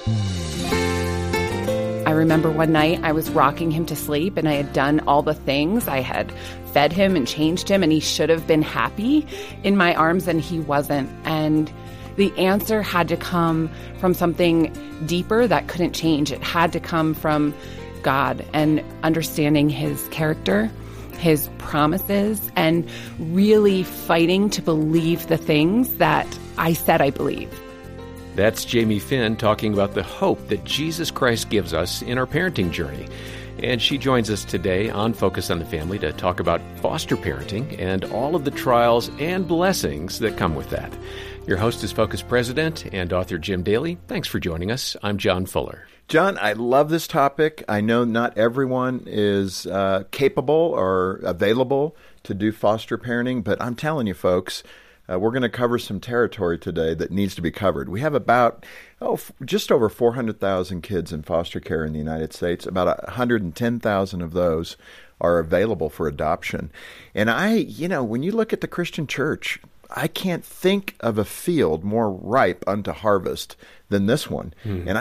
I remember one night I was rocking him to sleep and I had done all the things. I had fed him and changed him, and he should have been happy in my arms, and he wasn't. And the answer had to come from something deeper that couldn't change. It had to come from God and understanding his character, his promises, and really fighting to believe the things that I said I believed. That's Jamie Finn talking about the hope that Jesus Christ gives us in our parenting journey. And she joins us today on Focus on the Family to talk about foster parenting and all of the trials and blessings that come with that. Your host is Focus President and author Jim Daly. Thanks for joining us. I'm John Fuller. John, I love this topic. I know not everyone is capable or available to do foster parenting, but I'm telling you, folks, we're going to cover some territory today that needs to be covered. We have about, just over 400,000 kids in foster care in the United States. About 110,000 of those are available for adoption. And when you look at the Christian church, I can't think of a field more ripe unto harvest than this one. And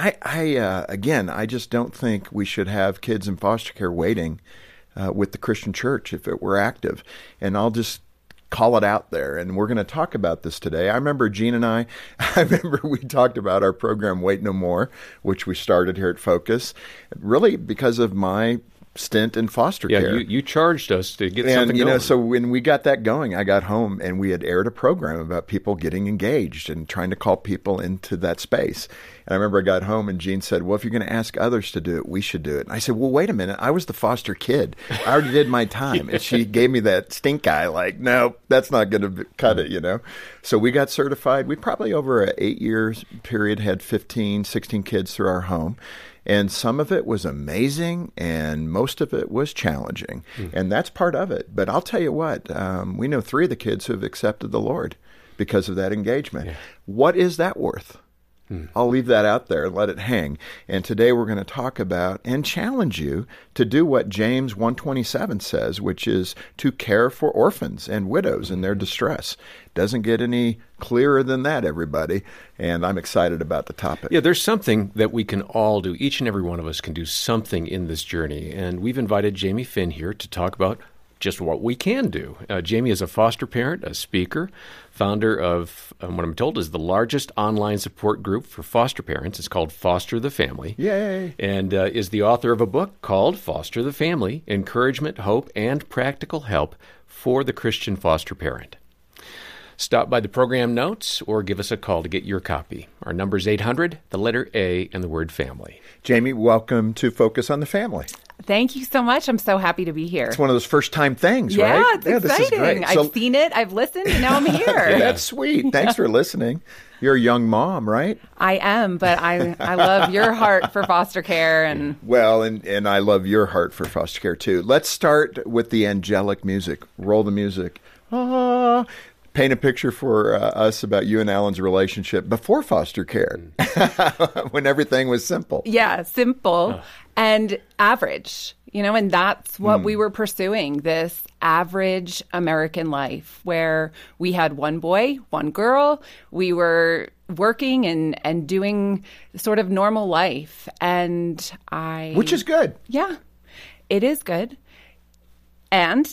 I just don't think we should have kids in foster care waiting with the Christian church if it were active. And I'll just call it out there. And we're going to talk about this today. I remember Gene and I remember we talked about our program Wait No More, which we started here at Focus, really because of my stint in foster care. Yeah, you charged us to get something going. So when we got that going, I got home and we had aired a program about people getting engaged and trying to call people into that space. And I remember I got home and Jean said, well, if you're going to ask others to do it, we should do it. And I said, well, wait a minute. I was the foster kid. I already did my time. And she gave me that stink eye, like, no, that's not going to cut it, So we got certified. We probably over an 8 years period had 15, 16 kids through our home. And some of it was amazing, and most of it was challenging. And that's part of it. But I'll tell you what, we know 3 of the kids who have accepted the Lord because of that engagement. Yeah. What is that worth? I'll leave that out there and let it hang. And today we're going to talk about and challenge you to do what James 1:27 says, which is to care for orphans and widows in their distress. Doesn't get any clearer than that, everybody. And I'm excited about the topic. Yeah, there's something that we can all do. Each and every one of us can do something in this journey. And we've invited Jamie Finn here to talk about just what we can do. Jamie is a foster parent, a speaker, founder of what I'm told is the largest online support group for foster parents. It's called Foster the Family. Yay! And is the author of a book called Foster the Family, Encouragement, Hope, and Practical Help for the Christian Foster Parent. Stop by the program notes or give us a call to get your copy. Our number is 800, the letter A, and the word family. Jamie, welcome to Focus on the Family. Thank you so much. I'm so happy to be here. It's one of those first-time things, right? Yeah, it's exciting. This is great. I've seen it, I've listened, and now I'm here. Yeah, that's sweet. Thanks for listening. You're a young mom, right? I am, but I love your heart for foster care. Well, and I love your heart for foster care, too. Let's start with the angelic music. Roll the music. Paint a picture for us about you and Alan's relationship before foster care, when everything was simple. Yeah, simple and average, and that's what we were pursuing, this average American life where we had one boy, one girl. We were working and doing sort of normal life. Which is good. Yeah, it is good. And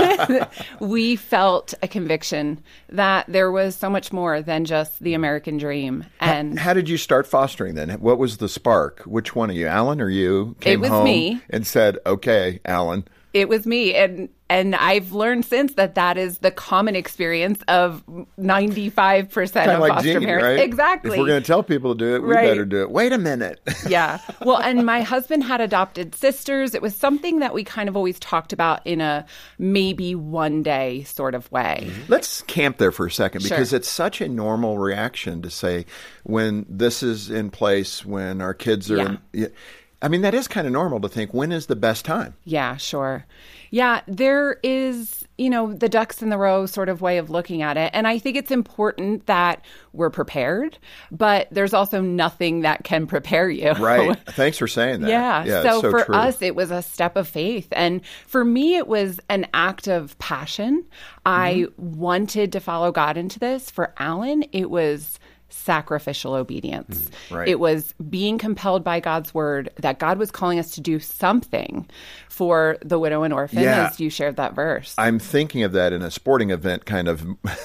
we felt a conviction that there was so much more than just the American dream. And how did you start fostering then? What was the spark? Which one of you, Alan or you, came home me. And said, okay, Alan? It was me. And I've learned since that is the common experience of 95% of like foster Jean, parents. Right? Exactly. If we're going to tell people to do it, we better do it. Wait a minute. Yeah. Well, and my husband had adopted sisters. It was something that we kind of always talked about in a maybe one day sort of way. Let's camp there for a second because Sure. It's such a normal reaction to say when this is in place, when our kids are I mean, that is kind of normal to think, when is the best time? Yeah, sure. Yeah, there is, the ducks in the row sort of way of looking at it. And I think it's important that we're prepared, but there's also nothing that can prepare you. Right. Thanks for saying that. Yeah. So for true. us, it was a step of faith. And for me, it was an act of passion. I wanted to follow God into this. For Alan, it was sacrificial obedience. Right. It was being compelled by God's word that God was calling us to do something for the widow and orphan, as you shared that verse. I'm thinking of that in a sporting event kind of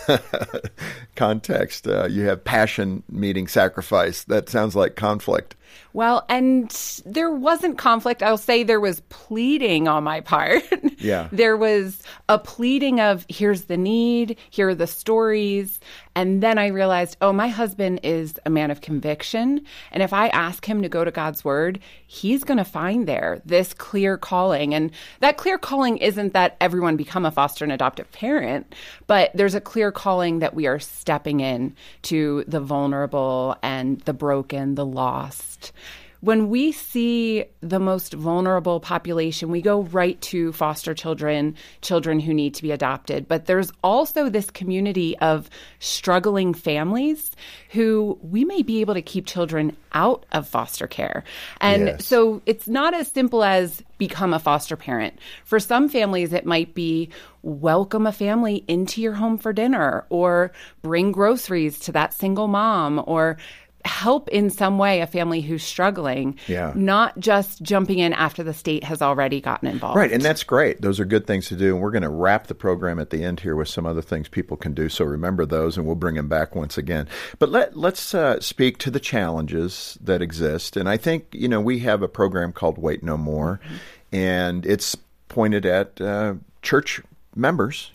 context. You have passion meeting sacrifice. That sounds like conflict. Well, and there wasn't conflict. I'll say there was pleading on my part. Yeah. There was a pleading of, here's the need, here are the stories. And then I realized, oh, my husband is a man of conviction. And if I ask him to go to God's word, he's going to find there this clear calling. And that clear calling isn't that everyone become a foster and adoptive parent, but there's a clear calling that we are stepping in to the vulnerable and the broken, the lost. When we see the most vulnerable population, we go right to foster children, children who need to be adopted. But there's also this community of struggling families who we may be able to keep children out of foster care. And so it's not as simple as become a foster parent. For some families, it might be welcome a family into your home for dinner, or bring groceries to that single mom, or help in some way a family who's struggling, not just jumping in after the state has already gotten involved. Right, and that's great. Those are good things to do, and we're going to wrap the program at the end here with some other things people can do, so remember those, and we'll bring them back once again. But let's speak to the challenges that exist, and I think, we have a program called Wait No More, and it's pointed at church members,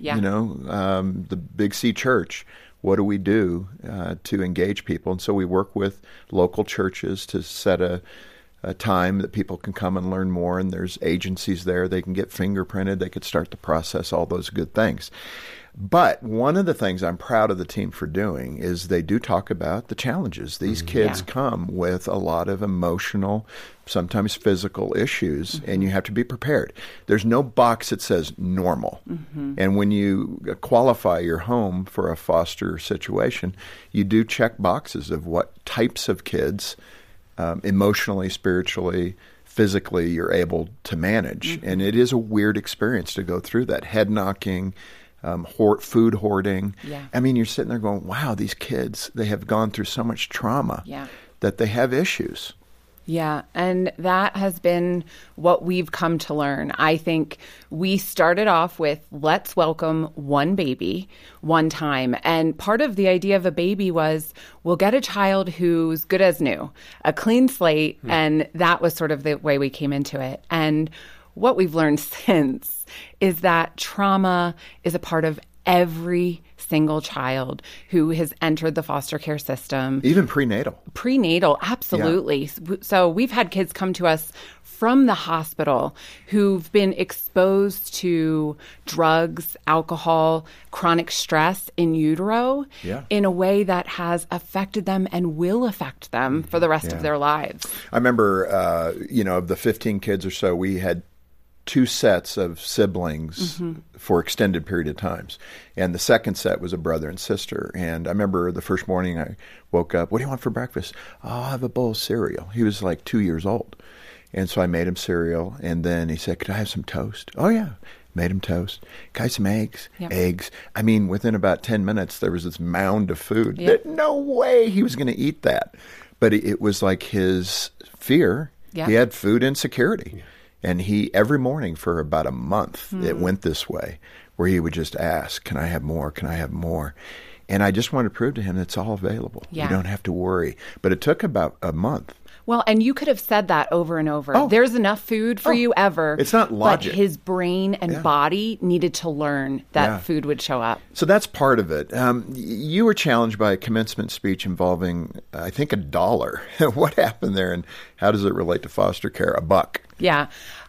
the Big C Church. What do we do to engage people? And so we work with local churches to set a time that people can come and learn more. And there's agencies there. They can get fingerprinted. They could start the process, all those good things. But one of the things I'm proud of the team for doing is they do talk about the challenges. These kids come with a lot of emotional, sometimes physical issues, and you have to be prepared. There's no box that says normal. And when you qualify your home for a foster situation, you do check boxes of what types of kids, emotionally, spiritually, physically, you're able to manage. And it is a weird experience to go through that. Head knocking, food hoarding. I mean, you're sitting there going, wow, these kids, they have gone through so much trauma that they have issues. Yeah, and that has been what we've come to learn. I think we started off with, let's welcome one baby one time. And part of the idea of a baby was, we'll get a child who's good as new, a clean slate, and that was sort of the way we came into it. And what we've learned since is that trauma is a part of every single child who has entered the foster care system. Even prenatal. Prenatal, absolutely. Yeah. So we've had kids come to us from the hospital who've been exposed to drugs, alcohol, chronic stress in utero in a way that has affected them and will affect them for the rest of their lives. I remember, of the 15 kids or so, we had 2 sets of siblings for extended period of times. And the second set was a brother and sister. And I remember the first morning I woke up, what do you want for breakfast? Oh, I'll have a bowl of cereal. He was like 2 years old. And so I made him cereal. And then he said, could I have some toast? Oh, yeah. Made him toast. Can I have some eggs? Yep. Eggs. I mean, within about 10 minutes, there was this mound of food. Yep. No way he was going to eat that. But it was like his fear. Yep. He had food insecurity. And he, every morning for about a month, it went this way, where he would just ask, can I have more? Can I have more? And I just wanted to prove to him it's all available. Yeah. You don't have to worry. But it took about a month. Well, and you could have said that over and over. There's enough food for you ever. It's not logic. But his brain and body needed to learn that food would show up. So that's part of it. You were challenged by a commencement speech involving, I think, $1. What happened there, and how does it relate to foster care? $1. Yeah.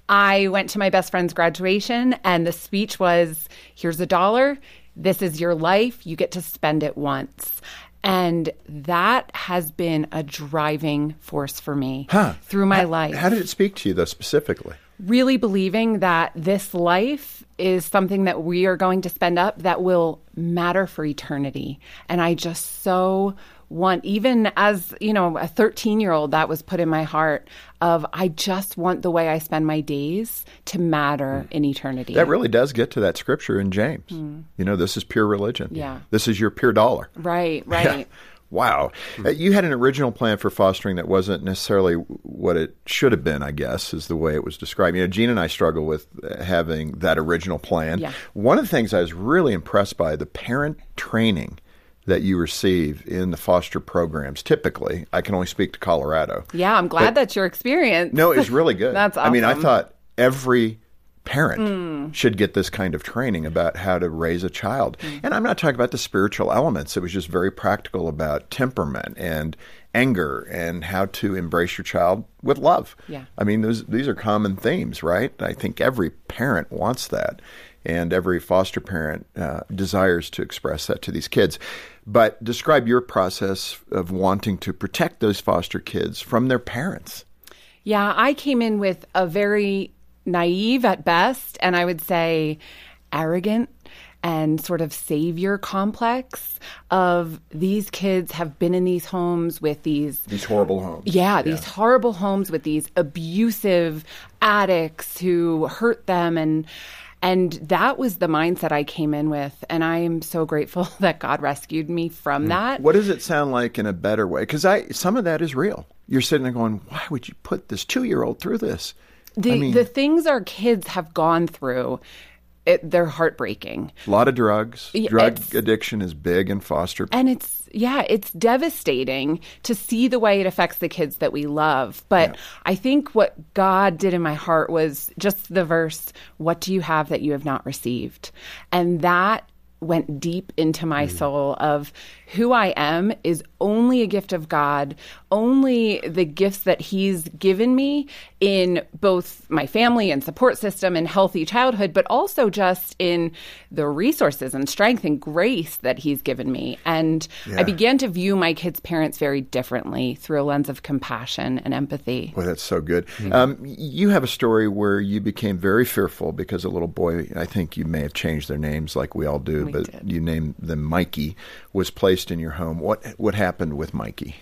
I went to my best friend's graduation, and the speech was, here's $1. This is your life. You get to spend it once. And that has been a driving force for me through my life. How did it speak to you, though, specifically? Really believing that this life is something that we are going to spend up that will matter for eternity. And I just so want, even as, a 13-year-old, that was put in my heart of, I just want the way I spend my days to matter in eternity. That really does get to that scripture in James. This is pure religion. Yeah. This is your pure dollar. Right. Yeah. Wow. You had an original plan for fostering that wasn't necessarily what it should have been, I guess, is the way it was described. Gene and I struggle with having that original plan. Yeah. One of the things I was really impressed by, the parent training that you receive in the foster programs. Typically, I can only speak to Colorado. Yeah, I'm glad that's your experience. No, it's really good. That's awesome. I mean, I thought every parent should get this kind of training about how to raise a child. And I'm not talking about the spiritual elements. It was just very practical about temperament and anger and how to embrace your child with love. Yeah. I mean, these are common themes, right? I think every parent wants that. And every foster parent desires to express that to these kids. But describe your process of wanting to protect those foster kids from their parents. Yeah, I came in with a very naive at best, and I would say arrogant and sort of savior complex of these kids have been in these homes with these horrible homes. Yeah, these horrible homes with these abusive addicts who hurt them, and that was the mindset I came in with, and I am so grateful that God rescued me from that. What does it sound like in a better way? Because some of that is real. You're sitting there going, why would you put this 2-year-old through this? The things our kids have gone through, they're heartbreaking. A lot of drugs. Drug It's- addiction is big in foster. And it's devastating to see the way it affects the kids that we love. But I think what God did in my heart was just the verse, "What do you have that you have not received?" And that went deep into my soul of who I am is only a gift of God, only the gifts that He's given me in both my family and support system and healthy childhood, but also just in the resources and strength and grace that He's given me. And I began to view my kids' parents very differently through a lens of compassion and empathy. Boy, that's so good. You have a story where you became very fearful because a little boy, I think you may have changed their names like we all do, but you named them Mikey, was placed in your home. What happened with Mikey?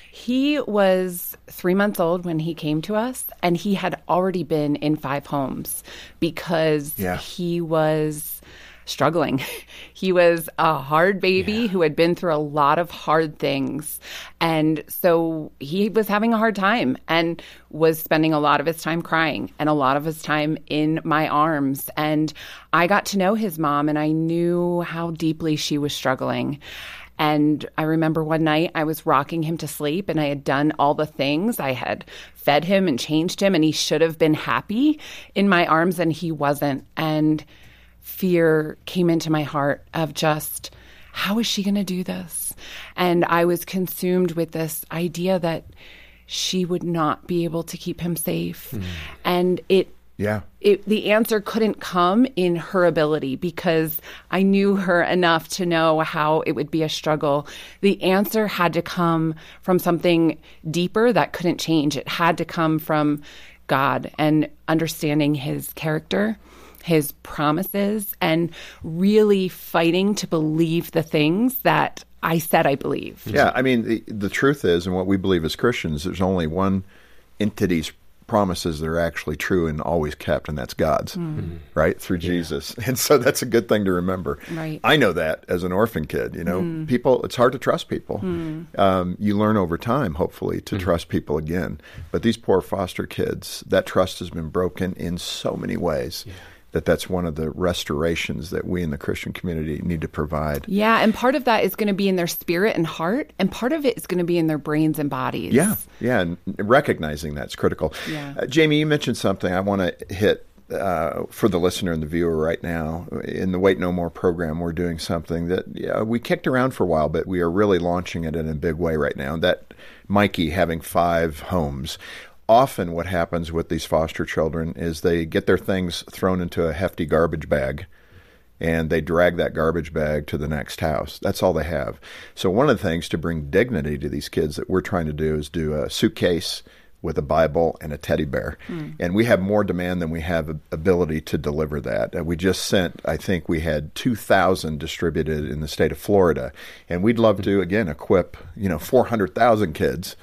He was 3 months old when he came to us, and he had already been in 5 homes because he was struggling. He was a hard baby who had been through a lot of hard things. And so he was having a hard time and was spending a lot of his time crying and a lot of his time in my arms. And I got to know his mom, and I knew how deeply she was struggling. And I remember one night I was rocking him to sleep, and I had done all the things. I had fed him and changed him, and he should have been happy in my arms, and he wasn't. And fear came into my heart of just, how is she going to do this? And I was consumed with this idea that she would not be able to keep him safe. And the answer couldn't come in her ability because I knew her enough to know how it would be a struggle. The answer had to come from something deeper that couldn't change. It had to come from God and understanding His character, His promises, and really fighting to believe the things that I said I believed. Yeah, I mean, the truth is, and what we believe as Christians, there's only one entity's promises that are actually true and always kept, and that's God's, right? Through Jesus. And so that's a good thing to remember. Right. I know that as an orphan kid, people, it's hard to trust people. You learn over time, hopefully, to trust people again. But these poor foster kids, that trust has been broken in so many ways. That's one of the restorations that we in the Christian community need to provide. Yeah, and part of that is going to be in their spirit and heart, and part of it is going to be in their brains and bodies. Yeah, and recognizing that's critical. Yeah. Jamie, you mentioned something I want to hit for the listener and the viewer right now. In the Wait No More program, we're doing something that we kicked around for a while, but we are really launching it in a big way right now. That Mikey having 5 homes. Often what happens with these foster children is they get their things thrown into a hefty garbage bag, and they drag that garbage bag to the next house. That's all they have. So one of the things to bring dignity to these kids that we're trying to do is do a suitcase with a Bible and a teddy bear. And we have more demand than we have ability to deliver that. We just sent, I think we had 2,000 distributed in the state of Florida. And we'd love to, again, equip 400,000 kids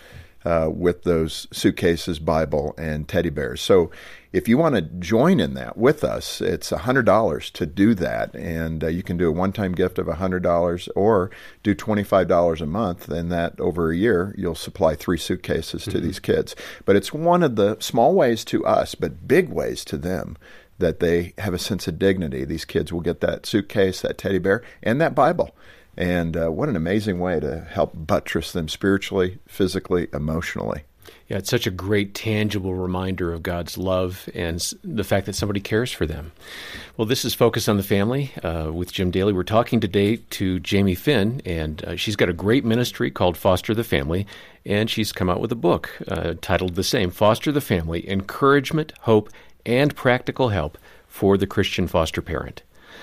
with those suitcases, Bible, and teddy bears. So if you want to join in that with us, it's $100 to do that. And you can do a one-time gift of $100 or do $25 a month. And that over a year, you'll supply 3 suitcases to these kids. But it's one of the small ways to us, but big ways to them, that they have a sense of dignity. These kids will get that suitcase, that teddy bear, and that Bible. And what an amazing way to help buttress them spiritually, physically, emotionally. Yeah, it's such a great, tangible reminder of God's love and the fact that somebody cares for them. Well, this is Focus on the Family with Jim Daly. We're talking today to Jamie Finn, and she's got a great ministry called Foster the Family, and she's come out with a book titled the same, Foster the Family, Encouragement, Hope, and Practical Help for the Christian Foster Parent.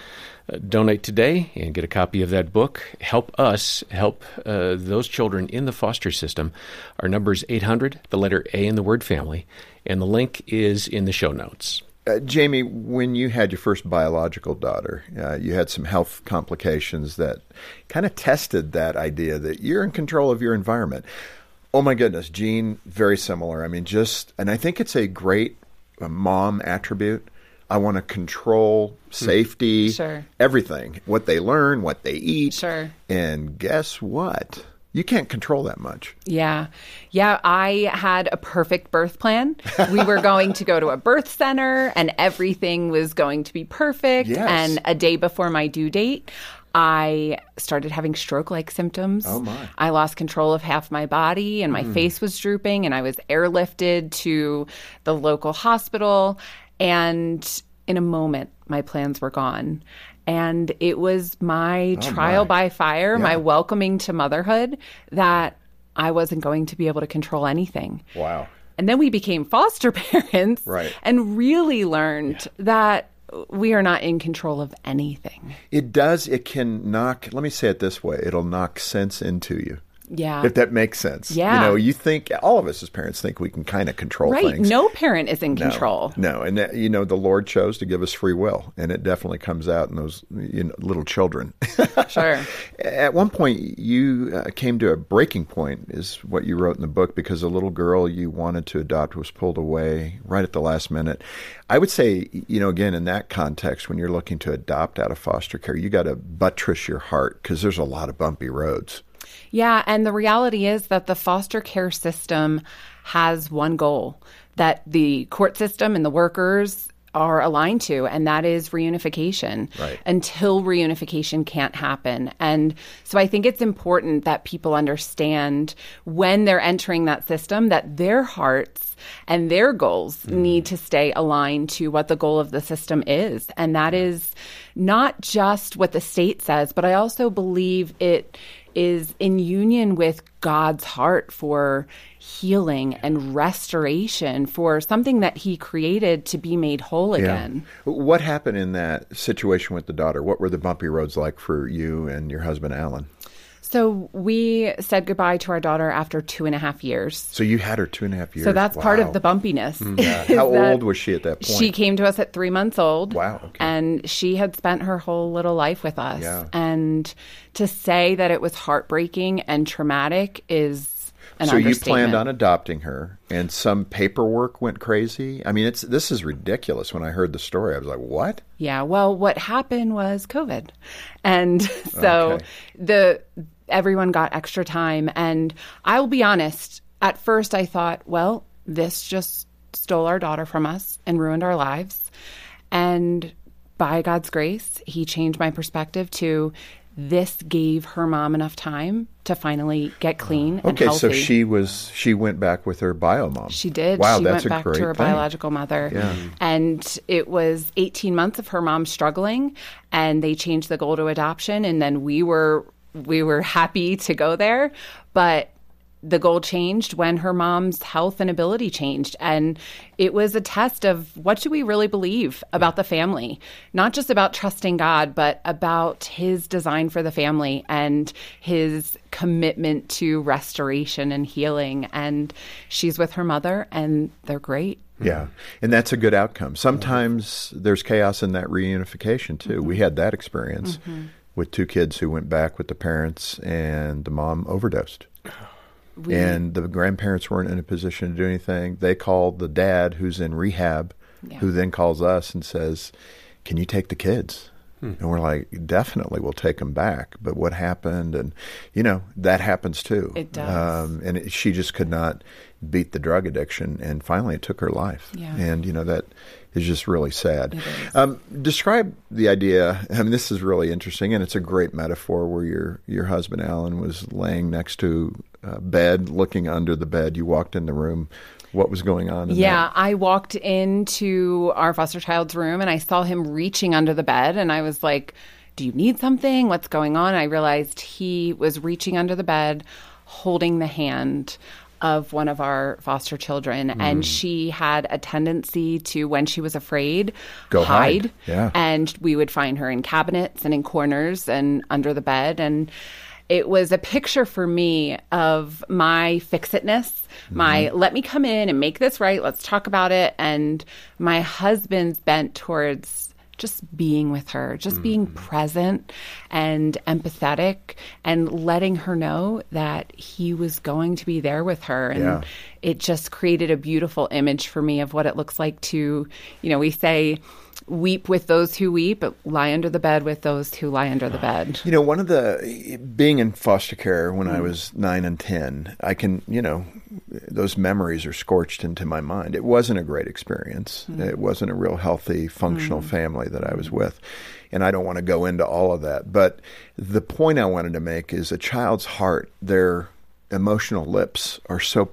Donate today and get a copy of that book. Help us help those children in the foster system. Our number is 800, the letter A in the word family, and the link is in the show notes. Jamie, when you had your first biological daughter, you had some health complications that kind of tested that idea that you're in control of your environment. Oh my goodness, Jean, very similar. I mean, and I think it's a great mom attribute. I want to control safety, Sure. everything, what they learn, what they eat. Sure. And guess what? You can't control that much. Yeah. I had a perfect birth plan. We were going to go to a birth center and everything was going to be perfect. Yes. And a day before my due date, I started having stroke-like symptoms. Oh, my. I lost control of half my body and my face was drooping, and I was airlifted to the local hospital. And in a moment, my plans were gone. And it was my trial by fire, my welcoming to motherhood, that I wasn't going to be able to control anything. Wow. And then we became foster parents Right. and really learned that we are not in control of anything. It can knock, let me say it this way, it'll knock sense into you. Yeah. If that makes sense. Yeah. You think, all of us as parents think we can kind of control Right. things. No parent is in control. No. And, the Lord chose to give us free will, and it definitely comes out in those little children. Sure. At one point, you came to a breaking point, is what you wrote in the book, because a little girl you wanted to adopt was pulled away right at the last minute. I would say, again, in that context, when you're looking to adopt out of foster care, you got to buttress your heart, because there's a lot of bumpy roads. Yeah, and the reality is that the foster care system has one goal that the court system and the workers are aligned to, and that is reunification. Right. Until reunification can't happen. And so I think it's important that people understand when they're entering that system that their hearts and their goals need to stay aligned to what the goal of the system is. And that is not just what the state says, but I also believe it is in union with God's heart for healing and restoration, for something that he created to be made whole again. What happened in that situation with the daughter? What were the bumpy roads like for you and your husband, Alan? So we said goodbye to our daughter after 2.5 years. So you had her 2.5 years. So that's part Wow. of the bumpiness. Yeah. How old was she at that point? She came to us at 3 months old. Wow, okay. And she had spent her whole little life with us. Yeah. And to say that it was heartbreaking and traumatic is an So you understatement. planned on adopting her, and some paperwork went crazy? I mean, this is ridiculous. When I heard the story, I was like, what? Yeah, well, what happened was COVID. And so everyone got extra time. And I'll be honest, at first I thought, well, this just stole our daughter from us and ruined our lives. And by God's grace, he changed my perspective to this gave her mom enough time to finally get clean and Okay, healthy. so she went back with her bio mom. She did. Wow, she that's went a back great to her thing. biological mother. Yeah. And it was 18 months of her mom struggling, and they changed the goal to adoption, and then we were happy to go there. But the goal changed when her mom's health and ability changed. And it was a test of what do we really believe about the family? Not just about trusting God, but about his design for the family and his commitment to restoration and healing. And she's with her mother, and they're great. Yeah, and that's a good outcome. Sometimes there's chaos in that reunification, too. Mm-hmm. We had that experience with 2 kids who went back with the parents, and the mom overdosed. And the grandparents weren't in a position to do anything. They called the dad who's in rehab, who then calls us and says, "Can you take the kids?" And we're like, "Definitely, we'll take them back." But what happened? And, that happens too. It does. She just could not beat the drug addiction. And finally, it took her life. Yeah. And, that is just really sad. It is. Describe the idea. I mean, this is really interesting, and it's a great metaphor where your husband, Alan, was laying next to a bed, looking under the bed. You walked in the room. What was going on in that? I walked into our foster child's room and I saw him reaching under the bed, and I was like, "Do you need something? What's going on?" I realized he was reaching under the bed, holding the hand of one of our foster children. And she had a tendency to, when she was afraid, go hide. Yeah. And we would find her in cabinets and in corners and under the bed. And it was a picture for me of my fix-itness, my let me come in and make this right, let's talk about it, and my husband's bent towards just being with her, just being present and empathetic and letting her know that he was going to be there with her. And it just created a beautiful image for me of what it looks like to, we say, weep with those who weep, but lie under the bed with those who lie under the bed. One of being in foster care when I was 9 and 10, I can, those memories are scorched into my mind. It wasn't a great experience. It wasn't a real healthy, functional family that I was with. And I don't want to go into all of that. But the point I wanted to make is a child's heart, their emotional lips are so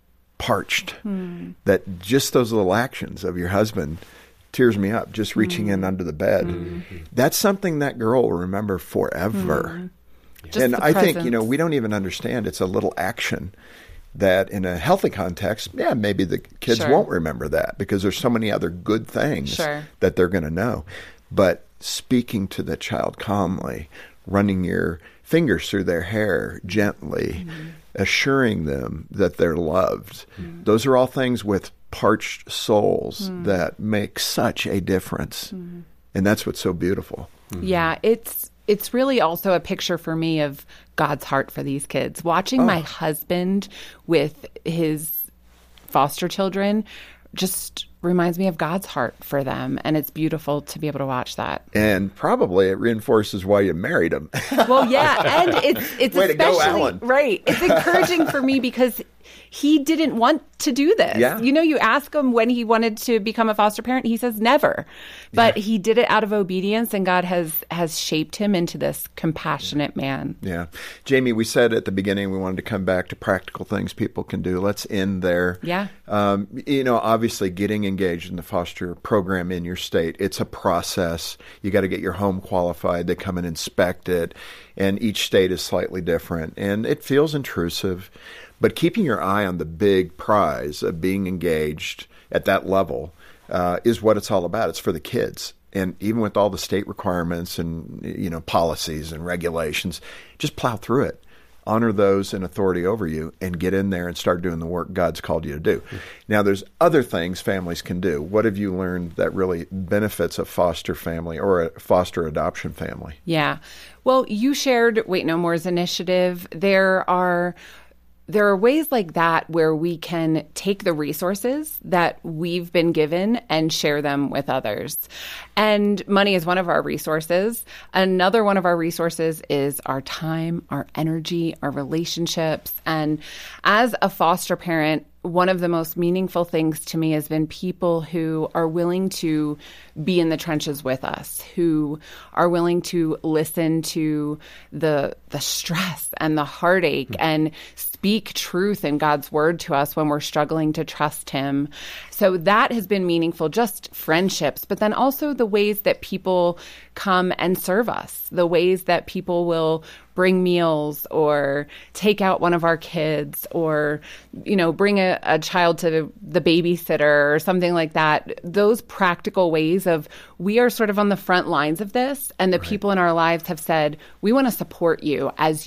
parched that just those little actions of your husband tears me up, just reaching in under the bed. That's something that girl will remember forever. And I think, we don't even understand it's a little action that in a healthy context, maybe the kids won't remember that because there's so many other good things that they're going to know. But speaking to the child calmly, running your fingers through their hair gently, assuring them that they're loved, those are all things with parched souls that make such a difference. And that's what's so beautiful. Yeah, it's really also a picture for me of God's heart for these kids. Watching my husband with his foster children just reminds me of God's heart for them. And it's beautiful to be able to watch that. And probably it reinforces why you married him. Well, yeah. And it's way especially, to go, Alan. Right. It's encouraging for me because he didn't want to do this. Yeah. You ask him when he wanted to become a foster parent, he says never. But he did it out of obedience, and God has shaped him into this compassionate man. Yeah. Jamie, we said at the beginning we wanted to come back to practical things people can do. Let's end there. Yeah. Obviously getting engaged in the foster program in your state, it's a process. You got to get your home qualified. They come and inspect it, and each state is slightly different, and it feels intrusive. But keeping your eye on the big prize of being engaged at that level is what it's all about. It's for the kids. And even with all the state requirements and, policies and regulations, just plow through it. Honor those in authority over you and get in there and start doing the work God's called you to do. Now, there's other things families can do. What have you learned that really benefits a foster family or a foster adoption family? Yeah. Well, you shared Wait No More's initiative. There are ways like that where we can take the resources that we've been given and share them with others. And money is one of our resources. Another one of our resources is our time, our energy, our relationships. And as a foster parent, one of the most meaningful things to me has been people who are willing to be in the trenches with us, who are willing to listen to the stress and the heartache and speak truth in God's word to us when we're struggling to trust him. So that has been meaningful, just friendships, but then also the ways that people come and serve us, the ways that people will bring meals or take out one of our kids or, bring a child to the babysitter or something like that. Those practical ways of we are sort of on the front lines of this, and the people in our lives have said, we want to support you as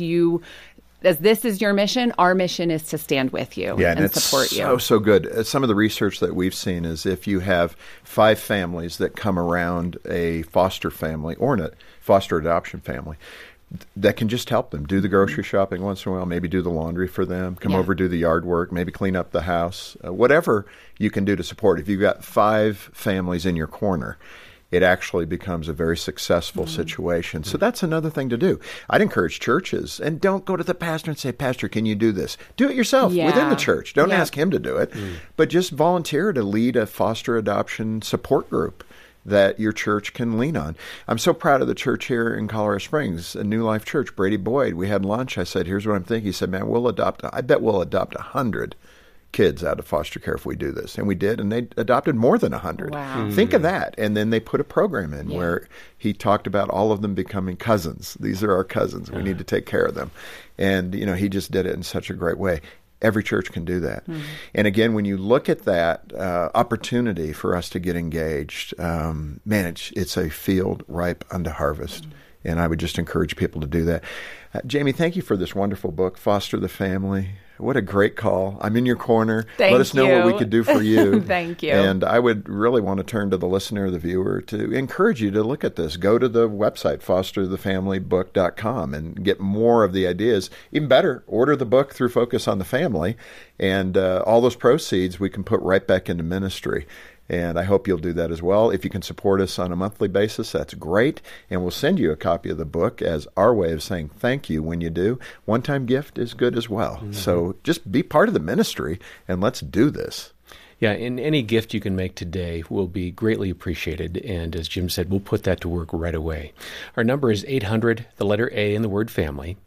this is your mission. Our mission is to stand with you and support you. It's so good. Some of the research that we've seen is if you have 5 families that come around a foster family or a foster adoption family, that can just help them. Do the grocery shopping once in a while, maybe do the laundry for them, come over, do the yard work, maybe clean up the house, whatever you can do to support. If you've got 5 families in your corner, it actually becomes a very successful situation. So that's another thing to do. I'd encourage churches, and don't go to the pastor and say, Pastor, can you do this? Do it yourself within the church. Don't ask him to do it, but just volunteer to lead a foster adoption support group that your church can lean on. I'm so proud of the church here in Colorado Springs, a New Life Church. Brady Boyd, we had lunch. I said, here's what I'm thinking. He said, man, I bet we'll adopt 100 kids out of foster care if we do this. And we did, and they adopted more than 100. Wow. Think of that. And then they put a program in where he talked about all of them becoming cousins. These are our cousins. We need to take care of them. And, he just did it in such a great way. Every church can do that. And again, when you look at that opportunity for us to get engaged, it's a field ripe unto harvest. And I would just encourage people to do that. Jamie, thank you for this wonderful book, Foster the Family. What a great call. I'm in your corner. Let us know what we could do for you. Thank you. And I would really want to turn to the listener, the viewer, to encourage you to look at this. Go to the website, fosterthefamilybook.com, and get more of the ideas. Even better, order the book through Focus on the Family, and all those proceeds we can put right back into ministry. And I hope you'll do that as well. If you can support us on a monthly basis, that's great. And we'll send you a copy of the book as our way of saying thank you when you do. One-time gift is good as well. So just be part of the ministry, and let's do this. Yeah, and any gift you can make today will be greatly appreciated. And as Jim said, we'll put that to work right away. Our number is 800, the letter A in the word family,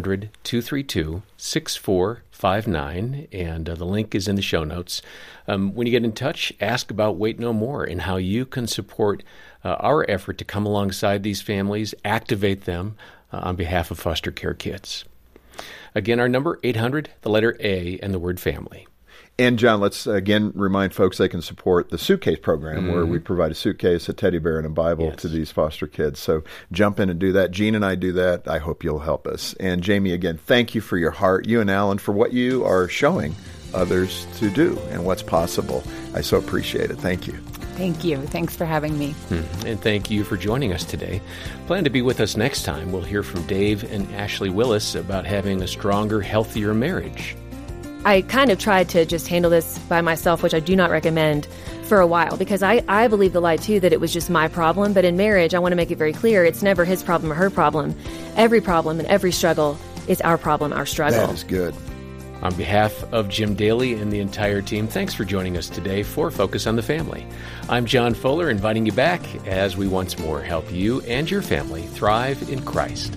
800-232-6459. And the link is in the show notes. When you get in touch, ask about Wait No More and how you can support our effort to come alongside these families, activate them on behalf of foster care kids. Again, our number, 800, the letter A and the word family. And, John, let's again remind folks they can support the Suitcase program, where we provide a suitcase, a teddy bear, and a Bible to these foster kids. So jump in and do that. Jean and I do that. I hope you'll help us. And, Jamie, again, thank you for your heart, you and Alan, for what you are showing others to do and what's possible. I so appreciate it. Thank you. Thank you. Thanks for having me. And thank you for joining us today. Plan to be with us next time. We'll hear from Dave and Ashley Willis about having a stronger, healthier marriage. I kind of tried to just handle this by myself, which I do not recommend, for a while, because I believe the lie, too, that it was just my problem. But in marriage, I want to make it very clear, it's never his problem or her problem. Every problem and every struggle is our problem, our struggle. That is good. On behalf of Jim Daly and the entire team, thanks for joining us today for Focus on the Family. I'm John Fuller, inviting you back as we once more help you and your family thrive in Christ.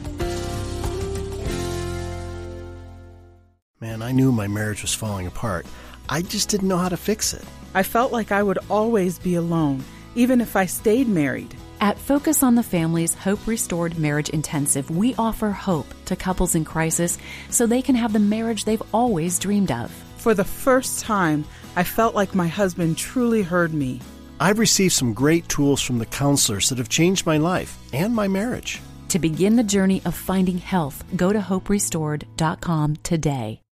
Man, I knew my marriage was falling apart. I just didn't know how to fix it. I felt like I would always be alone, even if I stayed married. At Focus on the Family's Hope Restored Marriage Intensive, we offer hope to couples in crisis so they can have the marriage they've always dreamed of. For the first time, I felt like my husband truly heard me. I've received some great tools from the counselors that have changed my life and my marriage. To begin the journey of finding health, go to hoperestored.com today.